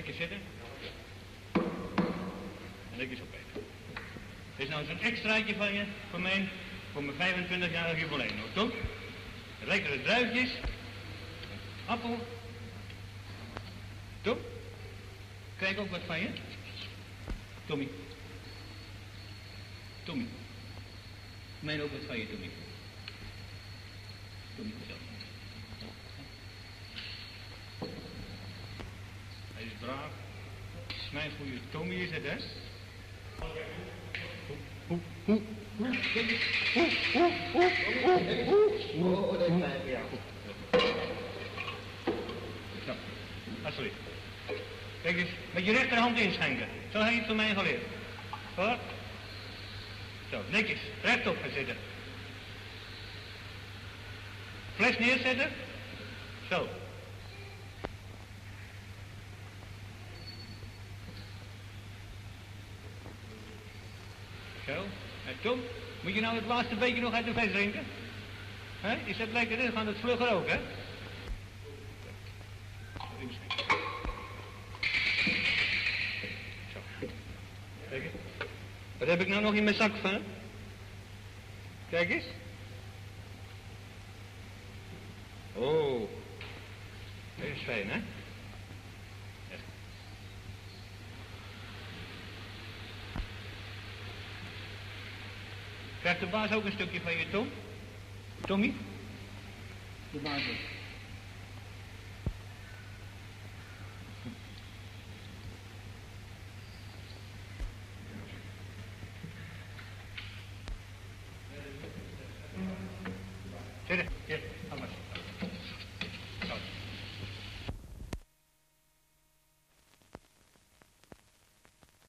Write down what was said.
Lekker zitten. En lekker opeten. Dit is nou zo'n extraatje van je, voor mijn 25-jarig jubileum. Nou, toch? Lekkere druifjes. Appel. Tom? Krijg ik ook wat van je? Tommy. Tommy. Mij ook wat van je, Tommy. Tommy, vertel. Hij is braaf. Mijn goede Tommy is het, hè? Kijk eens. Oh, dat is mij, ja. Zo, alsjeblieft. Kijk eens, met je rechterhand inschenken. Zo heb je het van mij geleerd. Hoor. Zo, netjes. Rechtop gaan zitten. Fles neerzetten. Zo. Zo. En Tom, moet je nou het laatste beetje nog uit de fles drinken? He? Is dat lekker? Dan gaat het vlugger ook, hè? Zo. Kijk eens. Wat heb ik nou nog in mijn zak van? Kijk eens. Oh. Dat is fijn, hè? Ja. Krijgt de baas ook een stukje van je, Tom? Tommy? De baas ook. Zitten. Hier.